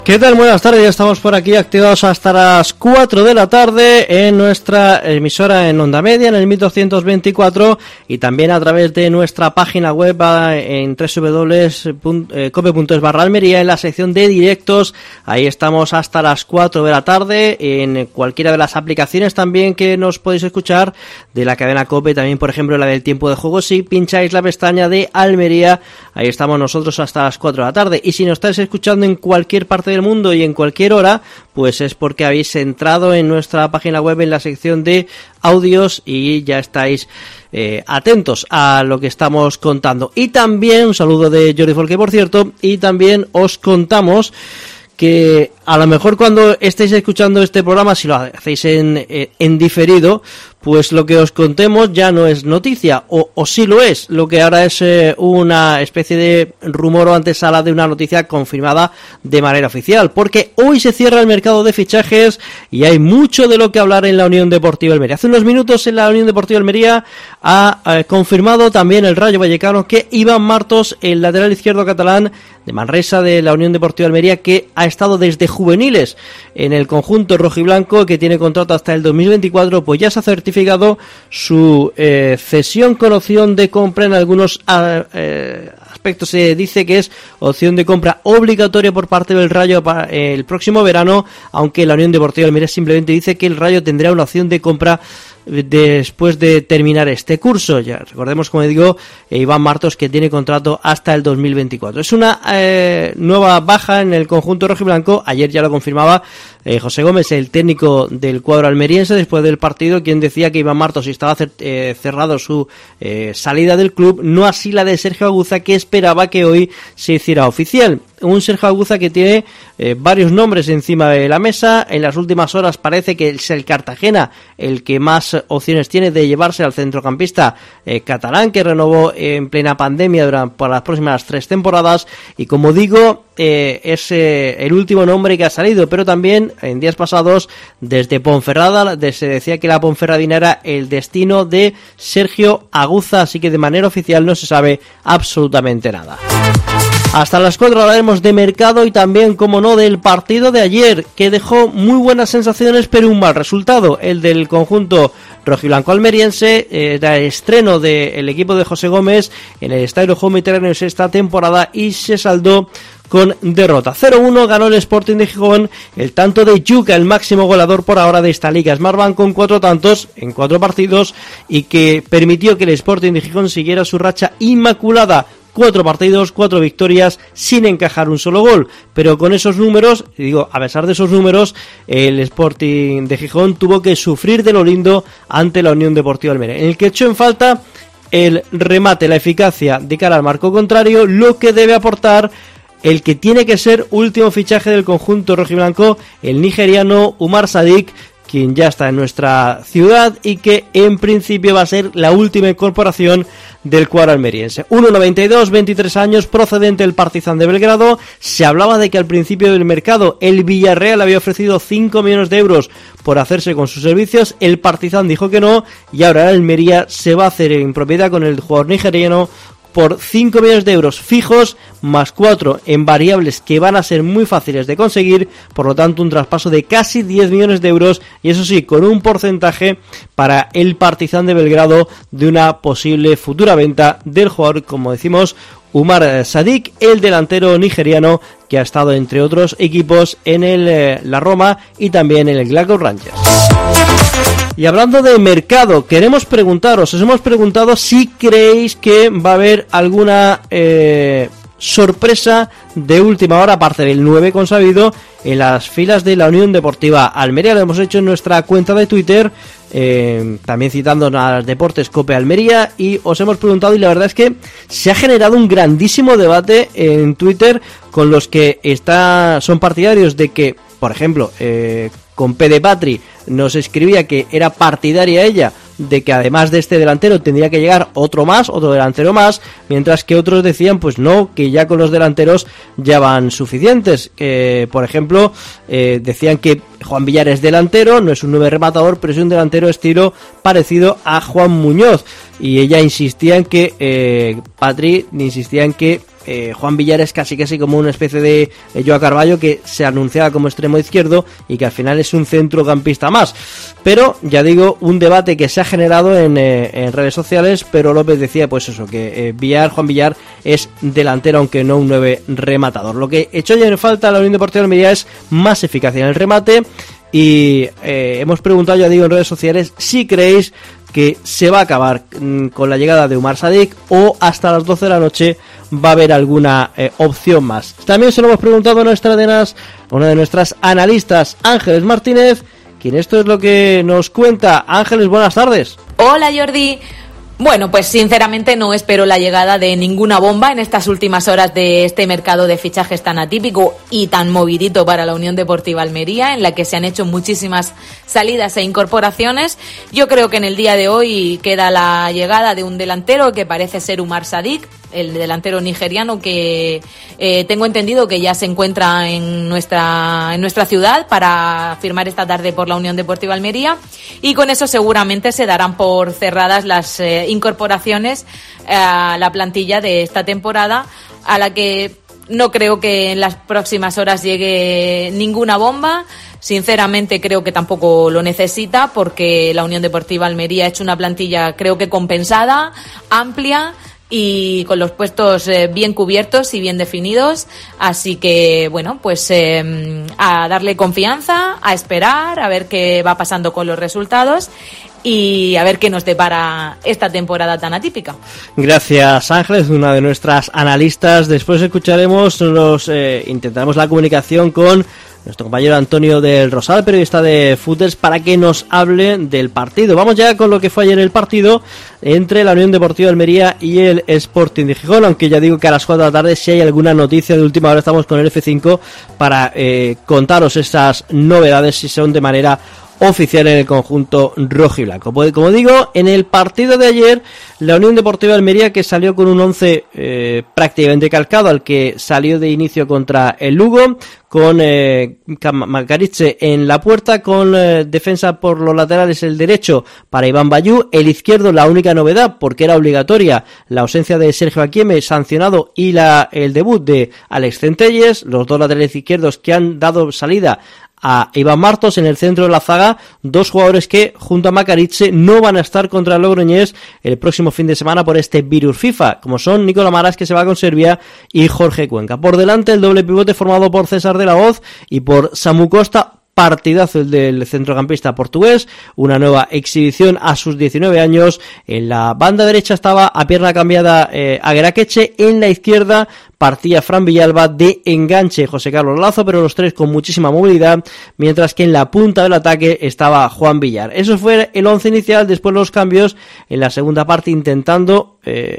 ¿Qué tal? Buenas tardes, ya estamos por aquí activados hasta las 4 de la tarde en nuestra emisora en Onda Media, en el 1224, y también a través de nuestra página web en www.cope.es/Almería, en la sección de directos. Ahí estamos hasta las 4 de la tarde, en cualquiera de las aplicaciones también que nos podéis escuchar de la cadena Cope, también por ejemplo la del tiempo de juego. Si pincháis la pestaña de Almería, ahí estamos nosotros hasta las 4 de la tarde. Y si nos estáis escuchando en cualquier parte del mundo y en cualquier hora, pues es porque habéis entrado en nuestra página web en la sección de audios y ya estáis atentos a lo que estamos contando. Y también un saludo de Jordi Folke, por cierto, y también os contamos que a lo mejor cuando estéis escuchando este programa, si lo hacéis en diferido, pues lo que os contemos ya no es noticia, o sí lo es. Lo que ahora es una especie de rumor o antesala de una noticia confirmada de manera oficial, porque hoy se cierra el mercado de fichajes y hay mucho de lo que hablar en la Unión Deportiva Almería. Hace unos minutos en la Unión Deportiva Almería ha confirmado también el Rayo Vallecano que Iván Martos, el lateral izquierdo catalán de Manresa de la Unión Deportiva Almería, que ha estado desde juveniles en el conjunto rojiblanco, que tiene contrato hasta el 2024, pues ya se ha certificado su cesión con opción de compra. En algunos aspectos se dice que es opción de compra obligatoria por parte del Rayo para el próximo verano, aunque la Unión Deportiva Almería simplemente dice que el Rayo tendrá una opción de compra después de terminar este curso. Ya recordemos, como digo, Iván Martos, que tiene contrato hasta el 2024. Es una nueva baja en el conjunto rojiblanco. Ayer ya lo confirmaba José Gómez, el técnico del cuadro almeriense, después del partido, quien decía que Iván Martos estaba cerrado su salida del club, no así la de Sergio Aguza, que esperaba que hoy se hiciera oficial. Un Sergio Aguza que tiene varios nombres encima de la mesa. En las últimas horas parece que es el Cartagena el que más opciones tiene de llevarse al centrocampista catalán, que renovó en plena pandemia por las próximas 3 temporadas. Y como digo, es el último nombre que ha salido, pero también en días pasados desde Ponferrada se decía que la Ponferradina era el destino de Sergio Aguza, así que de manera oficial no se sabe absolutamente nada. Hasta las 4 hablaremos de mercado y también, como no, del partido de ayer, que dejó muy buenas sensaciones pero un mal resultado, el del conjunto rojiblanco almeriense. Era el estreno del equipo de José Gómez en el Estadio Jaume Terrenos esta temporada y se saldó con derrota. 0-1 ganó el Sporting de Gijón, el tanto de Yuca, el máximo goleador por ahora de esta liga Smartbank, con 4 tantos en 4 partidos, y que permitió que el Sporting de Gijón siguiera su racha inmaculada. 4 partidos, 4 victorias, sin encajar un solo gol. Pero con esos números, digo, a pesar de esos números, el Sporting de Gijón tuvo que sufrir de lo lindo ante la Unión Deportiva Almería, en el que echó en falta el remate, la eficacia de cara al marco contrario, lo que debe aportar el que tiene que ser último fichaje del conjunto rojiblanco, el nigeriano Umar Sadik, quien ya está en nuestra ciudad y que en principio va a ser la última incorporación del cuadro almeriense. 1,92, 23 años, procedente del Partizan de Belgrado. Se hablaba de que al principio del mercado el Villarreal había ofrecido 5 millones de euros por hacerse con sus servicios. El Partizan dijo que no, y ahora el Almería se va a hacer en propiedad con el jugador nigeriano por 5 millones de euros fijos, más 4 en variables que van a ser muy fáciles de conseguir. Por lo tanto, un traspaso de casi 10 millones de euros, y eso sí, con un porcentaje para el Partizan de Belgrado de una posible futura venta del jugador, como decimos, Umar Sadik, el delantero nigeriano que ha estado entre otros equipos en la Roma y también en el Glasgow Rangers. Y hablando de mercado, os hemos preguntado si creéis que va a haber alguna sorpresa de última hora, aparte del 9 consabido, en las filas de la Unión Deportiva Almería. Lo hemos hecho en nuestra cuenta de Twitter, también citando a Deportes Cope Almería, y os hemos preguntado, y la verdad es que se ha generado un grandísimo debate en Twitter con los que son partidarios de que, por ejemplo, con P de Patri nos escribía que era partidaria ella de que además de este delantero tendría que llegar otro delantero más, mientras que otros decían pues no, que ya con los delanteros ya van suficientes. Por ejemplo, decían que Juan Villar es delantero, no es un 9 rematador, pero es un delantero estilo parecido a Juan Muñoz, y ella insistía en que Patri insistía en que Juan Villar es casi como una especie de Joao Carballo, que se anunciaba como extremo izquierdo y que al final es un centrocampista más. Pero ya digo, un debate que se ha generado en redes sociales, pero López decía pues eso, que Juan Villar es delantero, aunque no un 9 rematador. Lo que echó ya en falta a la Unión Deportiva Almería es más eficacia en el remate. Y hemos preguntado, ya digo, en redes sociales si creéis que se va a acabar con la llegada de Umar Sadik o hasta las 12 de la noche va a haber alguna opción más. También se lo hemos preguntado a una de nuestras analistas, Ángeles Martínez, quien esto es lo que nos cuenta. Ángeles, buenas tardes. Hola Jordi. Bueno, pues sinceramente no espero la llegada de ninguna bomba en estas últimas horas de este mercado de fichajes tan atípico y tan movidito para la Unión Deportiva Almería, en la que se han hecho muchísimas salidas e incorporaciones. Yo creo que en el día de hoy queda la llegada de un delantero que parece ser Umar Sadik, el delantero nigeriano que tengo entendido que ya se encuentra en nuestra ciudad para firmar esta tarde por la Unión Deportiva Almería, y con eso seguramente se darán por cerradas las incorporaciones a la plantilla de esta temporada, a la que no creo que en las próximas horas llegue ninguna bomba. Sinceramente creo que tampoco lo necesita, porque la Unión Deportiva Almería ha hecho una plantilla creo que compensada, amplia y con los puestos bien cubiertos y bien definidos, así que bueno, pues a darle confianza, a esperar, a ver qué va pasando con los resultados y a ver qué nos depara esta temporada tan atípica. Gracias, Ángeles, una de nuestras analistas. Después escucharemos, intentaremos la comunicación con nuestro compañero Antonio del Rosal, periodista de Footers, para que nos hable del partido. Vamos ya con lo que fue ayer el partido entre la Unión Deportiva Almería y el Sporting de Gijón, aunque ya digo que a las 4 de la tarde, si hay alguna noticia de última hora, estamos con el F5 para contaros estas novedades, si son de manera oficial en el conjunto rojiblanco. Pues, como digo, en el partido de ayer, la Unión Deportiva Almería, que salió con un 11 prácticamente calcado al que salió de inicio contra el Lugo, con Macariche en la puerta, con defensa por los laterales, el derecho para Iván Bayú, el izquierdo la única novedad, porque era obligatoria la ausencia de Sergio Aquieme, sancionado, y el debut de Alex Centelles, los dos laterales izquierdos que han dado salida a Iván Martos. En el centro de la zaga, dos jugadores que junto a Macariche no van a estar contra el Logroñés el próximo fin de semana por este virus FIFA, como son Nicolás Maras, que se va con Serbia, y Jorge Cuenca. Por delante, el doble pivote formado por César de la Hoz y por Samu Costa. Partidazo el del centrocampista portugués, una nueva exhibición a sus 19 años. En la banda derecha estaba a pierna cambiada Agueraqueche, en la izquierda partía Fran Villalba, de enganche José Carlos Lazo, pero los tres con muchísima movilidad, mientras que en la punta del ataque estaba Juan Villar. Eso fue el once inicial. Después los cambios en la segunda parte, intentando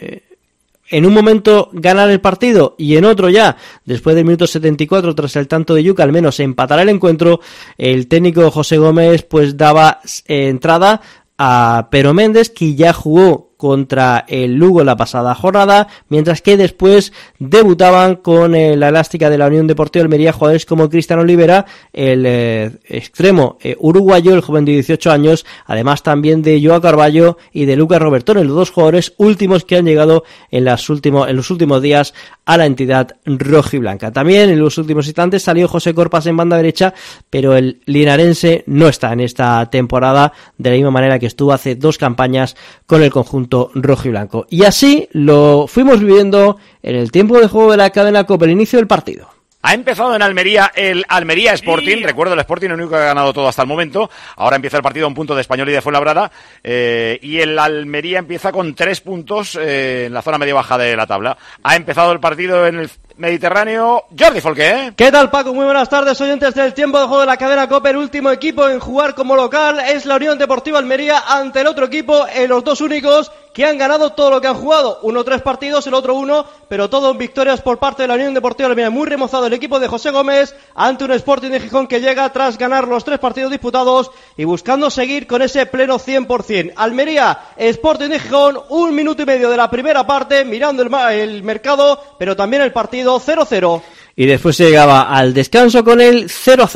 en un momento ganar el partido y en otro ya, después del minuto 74, tras el tanto de Yuca, al menos empatar el encuentro. El técnico José Gómez pues daba entrada a Pero Méndez, que ya jugó contra el Lugo en la pasada jornada, mientras que después debutaban con la elástica de la Unión Deportiva Almería jugadores como Cristian Olivera, el extremo uruguayo, el joven de 18 años, además también de Joao Carballo y de Lucas Robertone, los dos jugadores últimos que han llegado en los últimos días a la entidad rojiblanca. También en los últimos instantes salió José Corpas en banda derecha, pero el linarense no está en esta temporada de la misma manera que estuvo hace dos campañas con el conjunto rojiblanco. Y así lo fuimos viviendo en el tiempo de juego de la cadena COPE, el inicio del partido. Ha empezado en Almería el Almería Sporting. Recuerdo, el Sporting el único que ha ganado todo hasta el momento. Ahora empieza el partido a un punto de Español y de Fuenlabrada. Y el Almería empieza con 3 puntos en la zona media-baja de la tabla. Ha empezado el partido en el Mediterráneo. Jordi Folqué. ¿Qué tal, Paco? Muy buenas tardes, oyentes del tiempo de juego de la cadena COPE. El último equipo en jugar como local es la Unión Deportiva Almería ante el otro equipo, los dos únicos que han ganado todo lo que han jugado. Uno 3 partidos, el otro 1, pero todo en victorias por parte de la Unión Deportiva Almería. Muy remozado el equipo de José Gómez ante un Sporting de Gijón que llega tras ganar los 3 partidos disputados y buscando seguir con ese pleno 100%. Almería, Sporting de Gijón, 1 minuto y medio de la primera parte, mirando el mercado, pero también el partido 0-0. Y después se llegaba al descanso con el 0-0.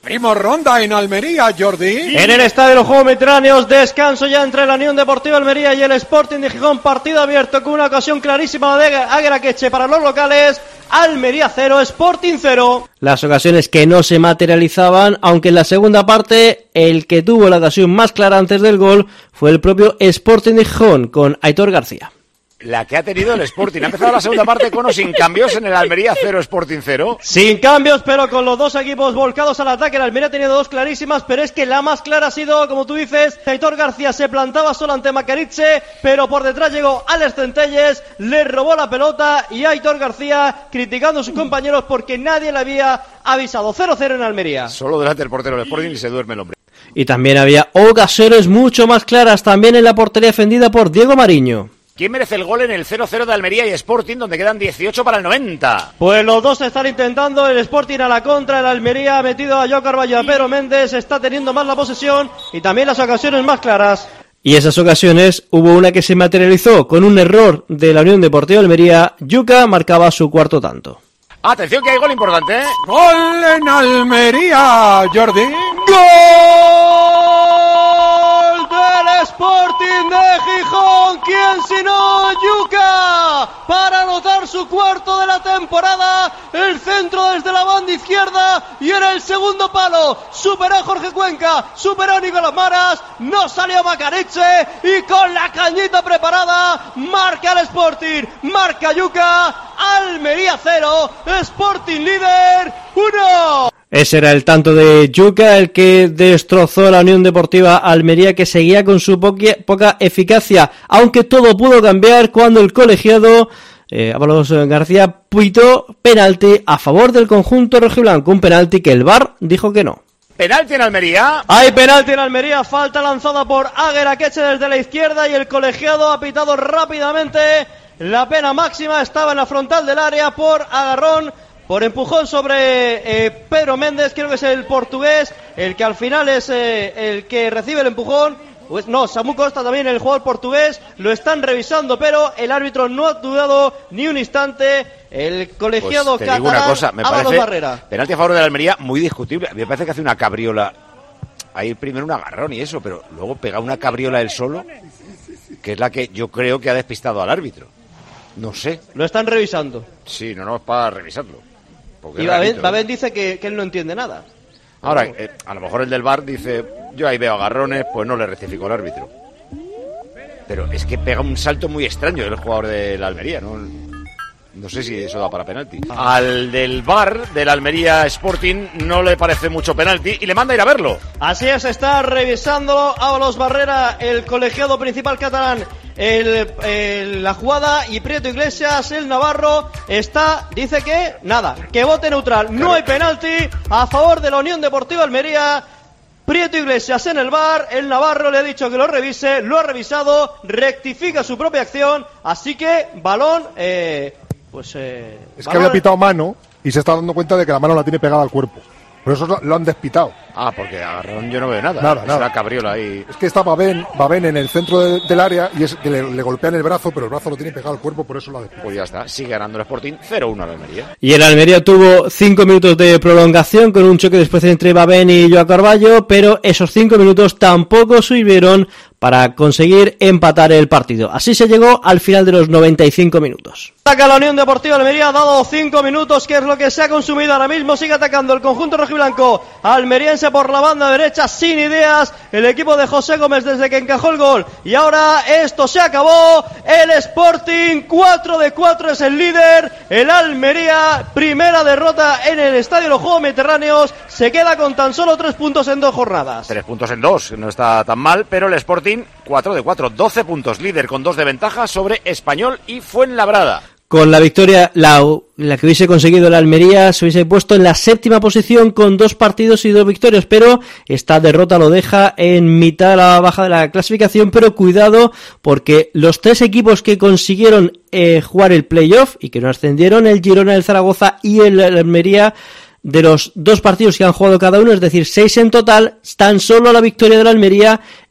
Abrimos ronda en Almería, Jordi. En el Estadio de los Juegos Mediterráneos, descanso ya entre la Unión Deportiva Almería y el Sporting de Gijón, partido abierto con una ocasión clarísima de Agueraqueche para los locales. Almería 0, Sporting 0. Las ocasiones que no se materializaban, aunque en la segunda parte el que tuvo la ocasión más clara antes del gol fue el propio Sporting de Gijón con Aitor García. La que ha tenido el Sporting. Ha empezado la segunda parte con o sin cambios en el Almería 0, Sporting 0. Sin cambios, pero con los dos equipos volcados al ataque. El Almería ha tenido dos clarísimas, pero es que la más clara ha sido, como tú dices, Aitor García se plantaba solo ante Macariche, pero por detrás llegó Alex Centelles, le robó la pelota y Aitor García criticando a sus compañeros porque nadie le había avisado. 0-0 en Almería. Solo delante del portero del Sporting y se duerme el hombre. Y también había ocasiones mucho más claras también en la portería defendida por Diego Mariño. ¿Quién merece el gol en el 0-0 de Almería y Sporting, donde quedan 18 para el 90? Pues los dos están intentando, el Sporting a la contra, el Almería ha metido a Joao Carballo, a Pedro Méndez, está teniendo más la posesión y también las ocasiones más claras. Y esas ocasiones, hubo una que se materializó con un error de la Unión Deportiva Almería. Yuka marcaba su cuarto tanto. Atención que hay gol importante, ¿eh? Gol en Almería, Jordi. ¡Gol del Sporting de Gijón! ¿Quién sino Yuka? Para anotar su cuarto de la temporada. El centro desde la banda izquierda y en el segundo palo superó a Jorge Cuenca, superó a Nicolás Maras, no salió Macariche y con la cañita preparada marca el Sporting, marca Yuka. Almería 0, Sporting líder 1. Ese era el tanto de Yuka, el que destrozó la Unión Deportiva Almería, que seguía con su poca eficacia, aunque todo pudo cambiar cuando el colegiado Ábalos García pitó penalti a favor del conjunto rojiblanco, un penalti que el VAR dijo que no. Penalti en Almería. Hay penalti en Almería, falta lanzada por Agueraqueche desde la izquierda y el colegiado ha pitado rápidamente. La pena máxima estaba en la frontal del área por agarrón, por empujón sobre Pedro Méndez, creo que es el portugués, el que al final es el que recibe el empujón. Pues no, Samu Costa también, el jugador portugués, lo están revisando, pero el árbitro no ha dudado ni un instante. El colegiado pues te digo una cosa, me parece Barrera. Penalti a favor de la Almería muy discutible. Me parece que hace una cabriola, ahí primero un agarrón y eso, pero luego pega una cabriola él solo, que es la que yo creo que ha despistado al árbitro. No sé. Lo están revisando. Sí, no es para revisarlo. Y Babén dice que él no entiende nada. Ahora, a lo mejor el del VAR dice, yo ahí veo agarrones, pues no le rectifico al árbitro. Pero es que pega un salto muy extraño el jugador de la Almería, ¿no? No sé si eso da para penalti. Al del VAR del Almería Sporting no le parece mucho penalti y le manda a ir a verlo. Así es, está revisando Ábalos Barrera, el colegiado principal catalán, la jugada, y Prieto Iglesias, el navarro, dice que nada, que vote neutral. No hay penalti a favor de la Unión Deportiva Almería. Prieto Iglesias en el VAR, el navarro le ha dicho que lo revise, lo ha revisado, rectifica su propia acción, así que balón... Es que había pitado mano y se está dando cuenta de que la mano la tiene pegada al cuerpo. Por eso lo han despitado. Ah, porque agarrón yo no veo nada. Nada. Es una cabriola ahí. Es que está Babén en el centro del área y es que le golpean el brazo, pero el brazo lo tiene pegado al cuerpo, por eso lo ha despistado. Pues ya está, sigue ganando el Sporting 0-1 al Almería. Y el Almería tuvo 5 minutos de prolongación con un choque después entre Babén y Joao Carballo, pero esos 5 minutos tampoco sirvieron para conseguir empatar el partido. Así se llegó al final de los 95 minutos. Ataca la Unión Deportiva Almería, ha dado 5 minutos, que es lo que se ha consumido ahora mismo. Sigue atacando el conjunto rojiblanco almeriense por la banda derecha, sin ideas, el equipo de José Gómez desde que encajó el gol. Y ahora esto se acabó. El Sporting 4-4 es el líder. El Almería, primera derrota en el Estadio de los Juegos Mediterráneos, se queda con tan solo 3 puntos en 2 jornadas. 3 puntos en 2, no está tan mal, pero el Sporting 4-4, 12 puntos, líder con 2 de ventaja sobre Español y Fuenlabrada. Con la victoria, la que hubiese conseguido la Almería se hubiese puesto en la 7ª posición con 2 partidos y 2 victorias, pero esta derrota lo deja en mitad de la baja de la clasificación. Pero cuidado, porque los 3 equipos que consiguieron jugar el playoff y que no ascendieron, el Girona, el Zaragoza y el Almería, de los 2 partidos que han jugado cada uno, es decir, 6 en total, tan solo la victoria de la Almería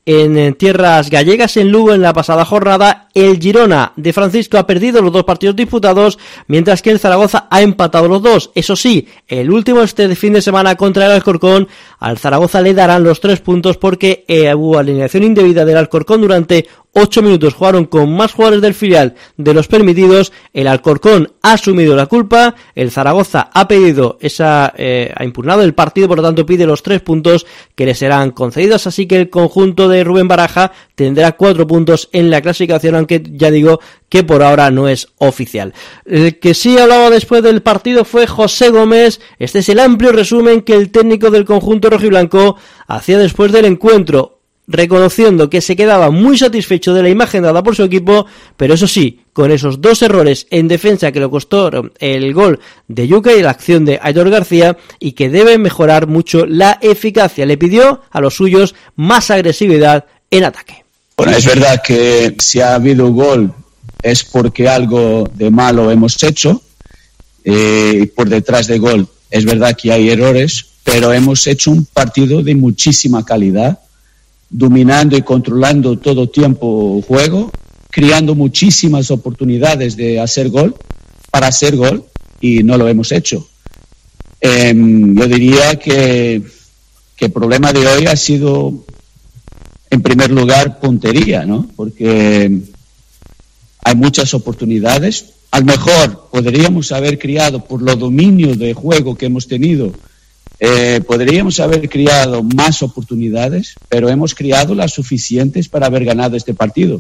en tierras gallegas, en Lugo, en la pasada jornada. El Girona de Francisco ha perdido los 2 partidos disputados, mientras que el Zaragoza ha empatado los 2. Eso sí, el último este fin de semana contra el Alcorcón, al Zaragoza le darán los 3 puntos porque hubo alineación indebida del Alcorcón durante 8 minutos. Jugaron con más jugadores del filial de los permitidos. El Alcorcón ha asumido la culpa. El Zaragoza ha ha impugnado el partido, por lo tanto pide los 3 puntos que le serán concedidos. Así que el conjunto de Rubén Baraja tendrá 4 puntos en la clasificación, aunque ya digo que por ahora no es oficial. El que sí hablaba después del partido fue José Gómez. Este es el amplio resumen que el técnico del conjunto rojiblanco hacía después del encuentro, reconociendo que se quedaba muy satisfecho de la imagen dada por su equipo, pero eso sí, con esos 2 errores en defensa que le costó el gol de Yuca y la acción de Aitor García, y que debe mejorar mucho la eficacia. Le pidió a los suyos más agresividad en ataque. Bueno, es verdad que si ha habido gol es porque algo de malo hemos hecho, y por detrás de gol es verdad que hay errores, pero hemos hecho un partido de muchísima calidad, dominando y controlando todo tiempo el juego, creando muchísimas oportunidades de hacer gol, y no lo hemos hecho. Yo diría que el problema de hoy ha sido, en primer lugar, puntería, ¿no? Porque hay muchas oportunidades. A lo mejor podríamos haber creado, por los dominios de juego que hemos tenido, podríamos haber creado más oportunidades, pero hemos creado las suficientes para haber ganado este partido.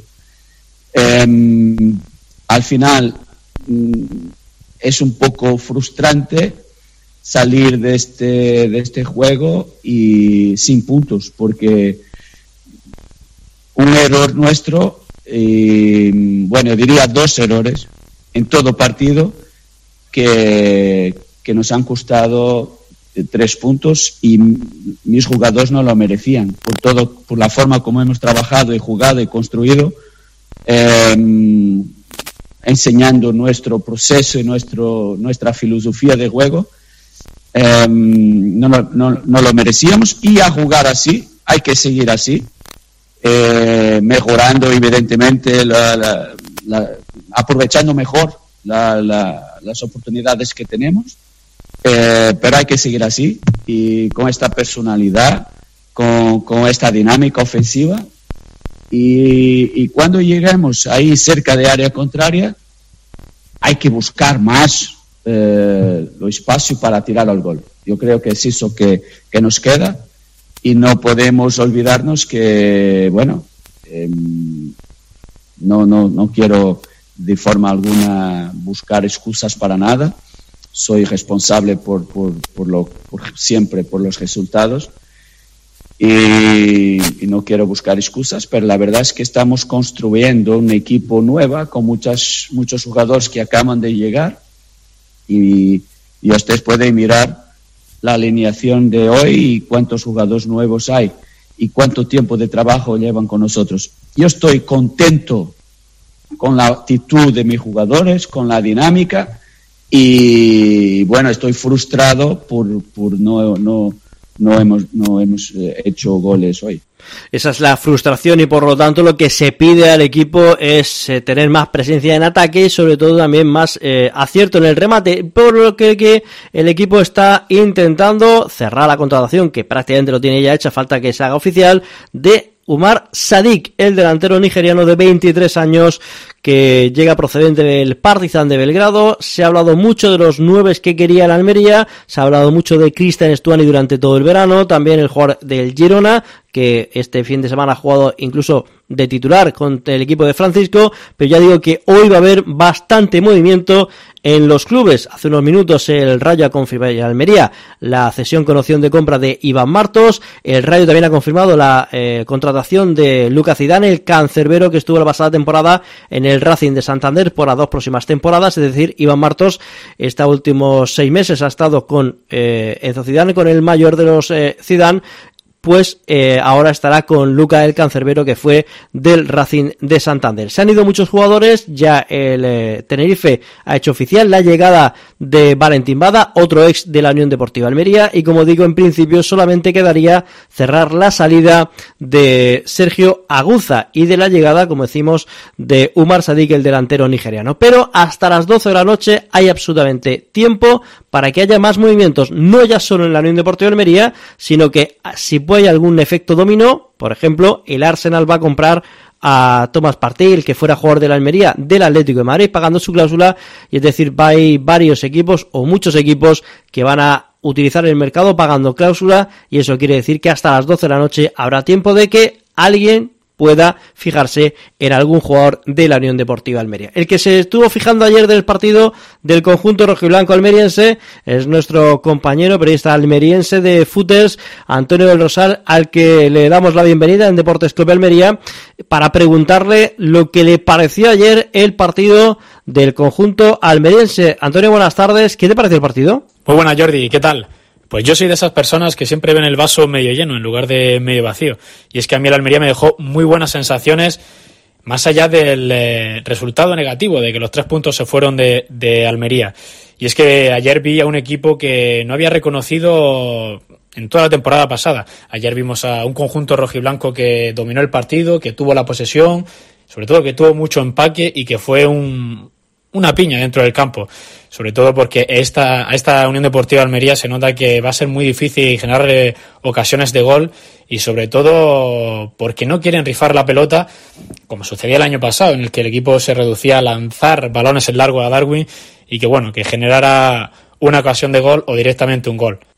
Al final es un poco frustrante salir de este juego y sin puntos, porque un error nuestro, bueno, diría 2 errores en todo partido que nos han costado 3 puntos, y mis jugadores no lo merecían por la forma como hemos trabajado y jugado y construido, enseñando nuestro proceso y nuestra filosofía de juego. No lo merecíamos, y a jugar así hay que seguir así, mejorando evidentemente, aprovechando mejor las oportunidades que tenemos. Pero hay que seguir así, y con esta personalidad, con esta dinámica ofensiva, y cuando lleguemos ahí cerca de área contraria hay que buscar más lo espacio para tirar al gol. Yo creo que es eso que nos queda, y no podemos olvidarnos que, bueno, no quiero de forma alguna buscar excusas para nada. Soy responsable siempre por los resultados, y no quiero buscar excusas, pero la verdad es que estamos construyendo un equipo nuevo con muchos jugadores que acaban de llegar, y ustedes pueden mirar la alineación de hoy y cuántos jugadores nuevos hay y cuánto tiempo de trabajo llevan con nosotros. Yo estoy contento con la actitud de mis jugadores, con la dinámica. Y bueno, estoy frustrado por no hemos hecho goles hoy. Esa es la frustración, y por lo tanto lo que se pide al equipo es tener más presencia en ataque y sobre todo también más acierto en el remate, por lo que el equipo está intentando cerrar la contratación, que prácticamente lo tiene ya hecha, falta que se haga oficial, de Umar Sadik, el delantero nigeriano de 23 años que llega procedente del Partizan de Belgrado. Se ha hablado mucho de los 9 que quería el Almería, se ha hablado mucho de Cristian Stuani durante todo el verano, también el jugador del Girona, que este fin de semana ha jugado incluso de titular con el equipo de Francisco, pero ya digo que hoy va a haber bastante movimiento en los clubes. Hace unos minutos el Rayo ha confirmado, y Almería, la cesión con opción de compra de Iván Martos. El Rayo también ha confirmado la contratación de Lucas Zidane, el cancerbero que estuvo la pasada temporada en el Racing de Santander por las 2 próximas temporadas. Es decir, Iván Martos estos últimos 6 meses ha estado con Enzo Zidane, con el mayor de los Zidane, pues ahora estará con Luca el Cancerbero, que fue del Racing de Santander. Se han ido muchos jugadores, ya el Tenerife ha hecho oficial la llegada de Valentín Bada, otro ex de la Unión Deportiva Almería, y como digo, en principio solamente quedaría cerrar la salida de Sergio Aguza y de la llegada, como decimos, de Umar Sadik, el delantero nigeriano. Pero hasta las 12 de la noche hay absolutamente tiempo para que haya más movimientos, no ya solo en la Unión Deportiva Almería, sino que si hay algún efecto dominó, por ejemplo, el Arsenal va a comprar a Tomás Partey, el que fuera jugador de la Almería, del Atlético de Madrid, pagando su cláusula, y es decir, hay varios equipos o muchos equipos que van a utilizar el mercado pagando cláusula, y eso quiere decir que hasta las 12 de la noche habrá tiempo de que alguien pueda fijarse en algún jugador de la Unión Deportiva Almería. El que se estuvo fijando ayer del partido del conjunto rojiblanco almeriense es nuestro compañero periodista almeriense de Footers, Antonio del Rosal, al que le damos la bienvenida en Deportes Club Almería para preguntarle lo que le pareció ayer el partido del conjunto almeriense. Antonio, buenas tardes. ¿Qué te pareció el partido? Muy buena, Jordi. ¿Qué tal? Pues yo soy de esas personas que siempre ven el vaso medio lleno en lugar de medio vacío. Y es que a mí el Almería me dejó muy buenas sensaciones, más allá del resultado negativo de que los 3 puntos se fueron de Almería. Y es que ayer vi a un equipo que no había reconocido en toda la temporada pasada. Ayer vimos a un conjunto rojiblanco que dominó el partido, que tuvo la posesión, sobre todo que tuvo mucho empaque y que fue una piña dentro del campo, sobre todo porque a esta Unión Deportiva Almería se nota que va a ser muy difícil generar ocasiones de gol, y sobre todo porque no quieren rifar la pelota, como sucedía el año pasado, en el que el equipo se reducía a lanzar balones en largo a Darwin y que generara una ocasión de gol o directamente un gol.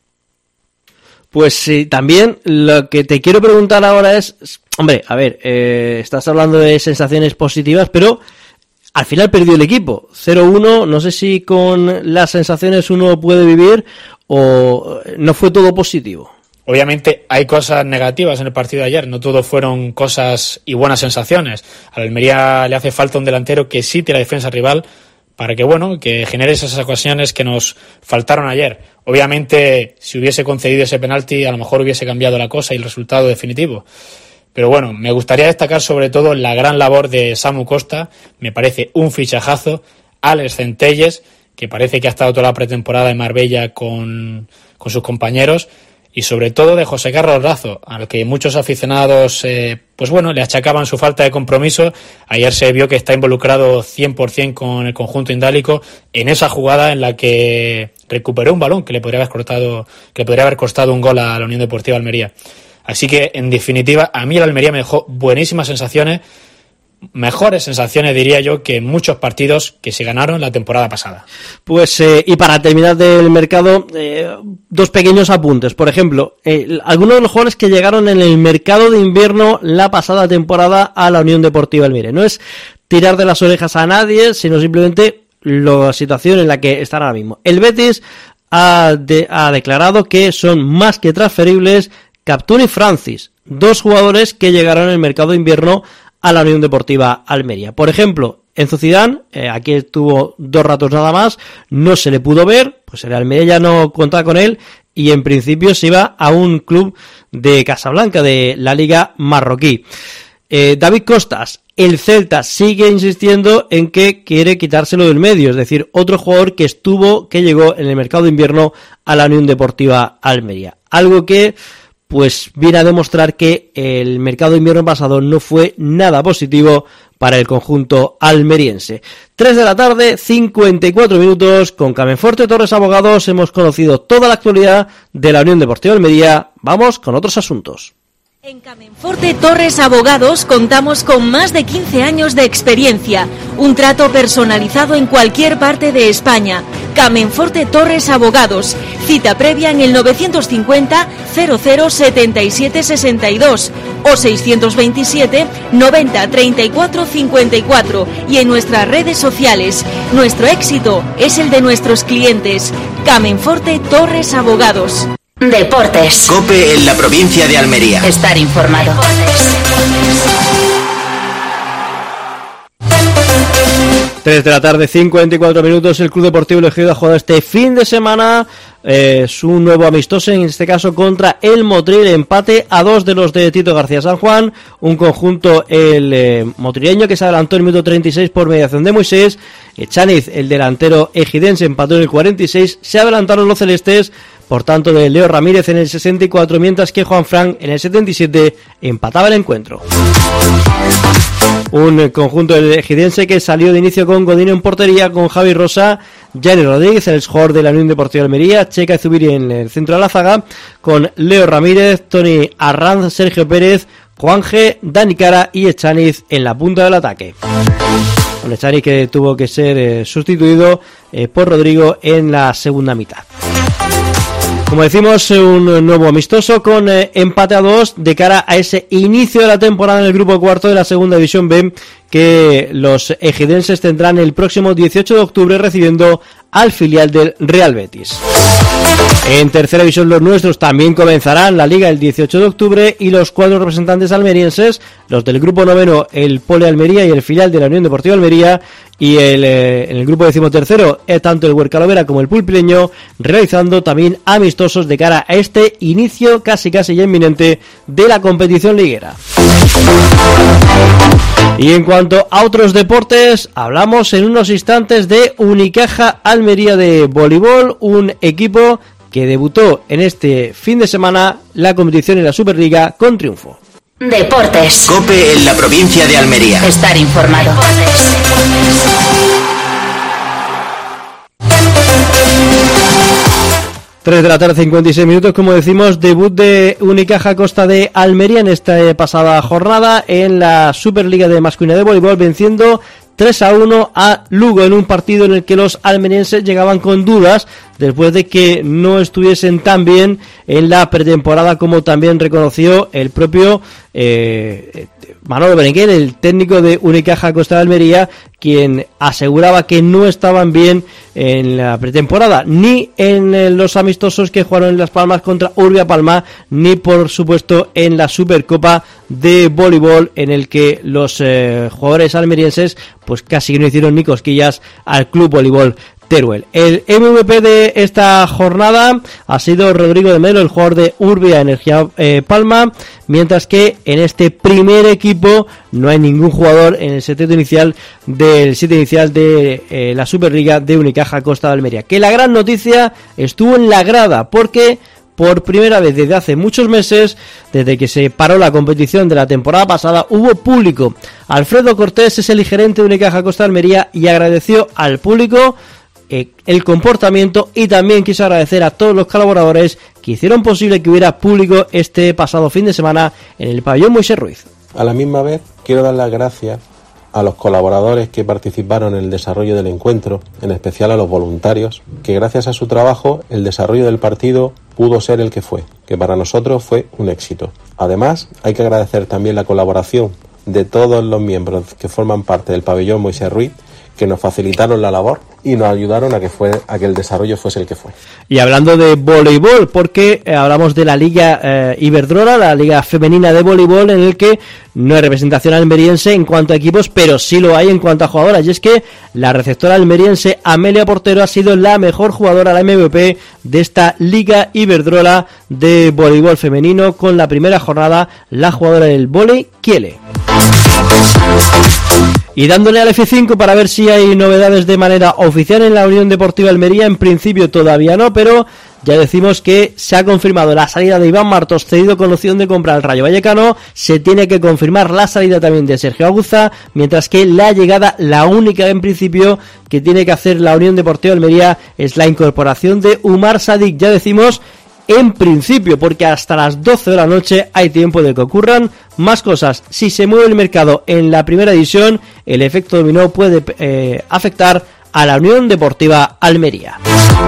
Pues sí, también lo que te quiero preguntar ahora es, hombre, a ver, estás hablando de sensaciones positivas, pero al final perdió el equipo, 0-1, no sé si con las sensaciones uno puede vivir o no fue todo positivo. Obviamente hay cosas negativas en el partido de ayer, no todo fueron cosas y buenas sensaciones. A la Almería le hace falta un delantero que sí tire la defensa rival para que genere esas ocasiones que nos faltaron ayer. Obviamente, si hubiese concedido ese penalti, a lo mejor hubiese cambiado la cosa y el resultado definitivo. Pero bueno, me gustaría destacar sobre todo la gran labor de Samu Costa, me parece un fichajazo, Alex Centelles, que parece que ha estado toda la pretemporada en Marbella con sus compañeros, y sobre todo de José Carlos Razo, al que muchos aficionados le achacaban su falta de compromiso. Ayer se vio que está involucrado 100% con el conjunto indálico en esa jugada en la que recuperó un balón que le podría haber costado un gol a la Unión Deportiva Almería. Así que, en definitiva, a mí el Almería me dejó buenísimas sensaciones, mejores sensaciones, diría yo, que muchos partidos que se ganaron la temporada pasada. Pues, y para terminar del mercado, 2 pequeños apuntes. Por ejemplo, algunos de los jugadores que llegaron en el mercado de invierno la pasada temporada a la Unión Deportiva Almería. No es tirar de las orejas a nadie, sino simplemente la situación en la que están ahora mismo. El Betis ha declarado que son más que transferibles Captún y Francis, 2 jugadores que llegaron en el mercado de invierno a la Unión Deportiva Almería. Por ejemplo, Enzo Zidane, aquí estuvo 2 ratos nada más, no se le pudo ver, pues el Almería ya no contaba con él y en principio se iba a un club de Casablanca, de la Liga Marroquí. David Costas, el Celta sigue insistiendo en que quiere quitárselo del medio, es decir, otro jugador que llegó en el mercado de invierno a la Unión Deportiva Almería. Algo que pues viene a demostrar que el mercado de invierno pasado no fue nada positivo para el conjunto almeriense. 3 de la tarde, 54 minutos, con Camenforte Torres Abogados hemos conocido toda la actualidad de la Unión Deportiva Almería. Vamos con otros asuntos. En Camenforte Torres Abogados contamos con más de 15 años de experiencia, un trato personalizado en cualquier parte de España. Camenforte Torres Abogados, cita previa en el 950 00 77 62 o 627 90 34 54 y en nuestras redes sociales. Nuestro éxito es el de nuestros clientes. Camenforte Torres Abogados. Deportes. COPE en la provincia de Almería. Estar informado. 3 de la tarde, 54 minutos. El Club Deportivo Ejido ha jugado este fin de semana su nuevo amistoso, en este caso contra el Motril, empate a 2 de los de Tito García San Juan, un conjunto el motrileño que se adelantó en el minuto 36 por mediación de Moisés. Echaniz, el delantero ejidense, empató en el 46, se adelantaron los celestes, por tanto, de Leo Ramírez en el 64, mientras que Juan Fran en el 77 empataba el encuentro. Un conjunto ejidense que salió de inicio con Godino en portería, con Javi Rosa, Gianni Rodríguez, el jugador de la Unión Deportiva Almería, Checa Zubiri en el centro de la zaga, con Leo Ramírez, Tony Arranz, Sergio Pérez, Juanje, Dani Cara y Echaniz en la punta del ataque. Un Echaniz que tuvo que ser sustituido por Rodrigo en la segunda mitad. Como decimos, un nuevo amistoso con empate a 2 de cara a ese inicio de la temporada en el grupo cuarto de la segunda división B, que los ejidenses tendrán el próximo 18 de octubre recibiendo al filial del Real Betis. En tercera división los nuestros también comenzarán la liga el 18 de octubre y los 4 representantes almerienses, los del grupo noveno, el Pole Almería y el filial de la Unión Deportiva Almería, y en el grupo decimotercero tanto el Huercalovera como el Pulpileño, realizando también amistosos de cara a este inicio casi ya inminente de la competición liguera. Y en cuanto a otros deportes, hablamos en unos instantes de Unicaja Almería de voleibol, un equipo que debutó en este fin de semana la competición en la Superliga con triunfo. Deportes. COPE en la provincia de Almería. Estar informado. 3 de la tarde, 56 minutos, como decimos, debut de Unicaja Costa de Almería en esta pasada jornada en la Superliga de masculina de voleibol, venciendo 3-1 a Lugo en un partido en el que los almerienses llegaban con dudas después de que no estuviesen tan bien en la pretemporada, como también reconoció el propio Manolo Berenguer, el técnico de Unicaja Costa de Almería, quien aseguraba que no estaban bien en la pretemporada, ni en los amistosos que jugaron en Las Palmas contra Urbia Palma, ni por supuesto en la Supercopa de voleibol, en el que los jugadores almerienses pues casi no hicieron ni cosquillas al Club Voleibol Teruel. El MVP de esta jornada ha sido Rodrigo de Melo, el jugador de Urbia Energía Palma, mientras que en este primer equipo no hay ningún jugador en el set inicial de la Superliga de Unicaja Costa de Almería. Que la gran noticia estuvo en la grada, porque por primera vez desde hace muchos meses, desde que se paró la competición de la temporada pasada, hubo público. Alfredo Cortés es el gerente de Unicaja Costa de Almería y agradeció al público el comportamiento, y también quiso agradecer a todos los colaboradores que hicieron posible que hubiera público este pasado fin de semana en el pabellón Moisés Ruiz. A la misma vez quiero dar las gracias a los colaboradores que participaron en el desarrollo del encuentro, en especial a los voluntarios, que gracias a su trabajo el desarrollo del partido pudo ser el que fue, que para nosotros fue un éxito. Además, hay que agradecer también la colaboración de todos los miembros que forman parte del pabellón Moisés Ruiz, que nos facilitaron la labor y nos ayudaron a que el desarrollo fuese el que fue. Y hablando de voleibol, porque hablamos de la Liga Iberdrola, la Liga Femenina de Voleibol, en el que no hay representación almeriense en cuanto a equipos, pero sí lo hay en cuanto a jugadoras, y es que la receptora almeriense Amelia Portero ha sido la mejor jugadora, la MVP de esta Liga Iberdrola de voleibol femenino, con la primera jornada la jugadora del vóley Kiele. Y dándole al F5 para ver si hay novedades de manera oficial en la Unión Deportiva Almería. En principio todavía no, pero ya decimos que se ha confirmado la salida de Iván Martos, cedido con opción de compra al Rayo Vallecano. Se tiene que confirmar la salida también de Sergio Aguza, mientras que la llegada, la única en principio que tiene que hacer la Unión Deportiva Almería, es la incorporación de Umar Sadik. Ya decimos en principio, porque hasta las 12 de la noche hay tiempo de que ocurran más cosas. Si se mueve el mercado en la primera división, el efecto dominó puede afectar a la Unión Deportiva Almería.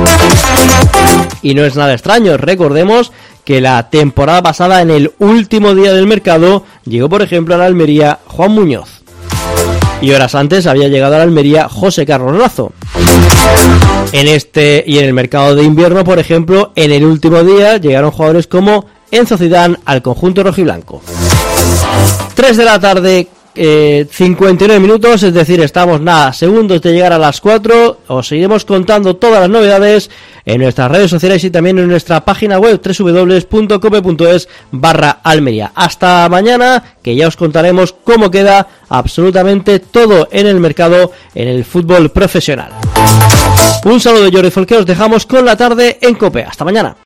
Y no es nada extraño, recordemos que la temporada pasada, en el último día del mercado, llegó por ejemplo a la Almería Juan Muñoz. Y horas antes había llegado a la Almería José Carlos Lazo. En el mercado de invierno, por ejemplo, en el último día llegaron jugadores como Enzo Zidane al conjunto rojiblanco. 3 de la tarde, 59 minutos, es decir, estamos segundos de llegar a las 4. Os seguiremos contando todas las novedades en nuestras redes sociales y también en nuestra página web www.cope.es/Almería. Hasta mañana, que ya os contaremos cómo queda absolutamente todo en el mercado en el fútbol profesional. Un saludo de Jordi Folqué, os dejamos con la tarde en Cope. Hasta mañana.